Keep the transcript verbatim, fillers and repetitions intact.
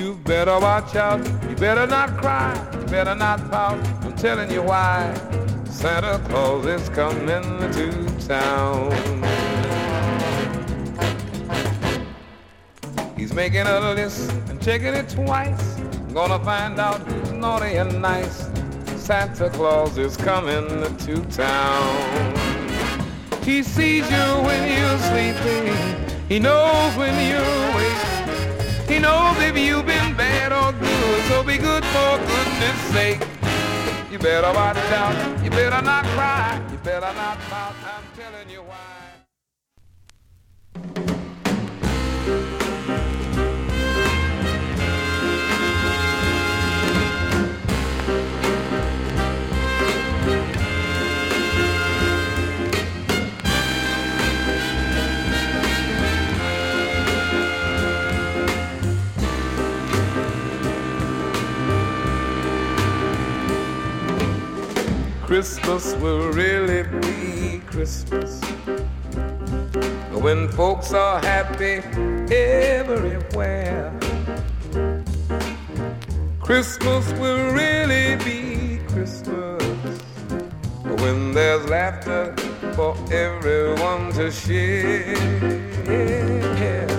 You better watch out, you better not cry, you better not pout. I'm telling you why. Santa Claus is coming to town. He's making a list and checking it twice. Gonna find out who's naughty and nice. Santa Claus is coming to town. He sees you when you're sleeping. He knows when you're awake. He knows if you've been bad or good. So be good for goodness sake. You better watch out. You better not cry. You better not pout. I'm telling you why. Christmas will really be Christmas when folks are happy everywhere. Christmas will really be Christmas when there's laughter for everyone to share.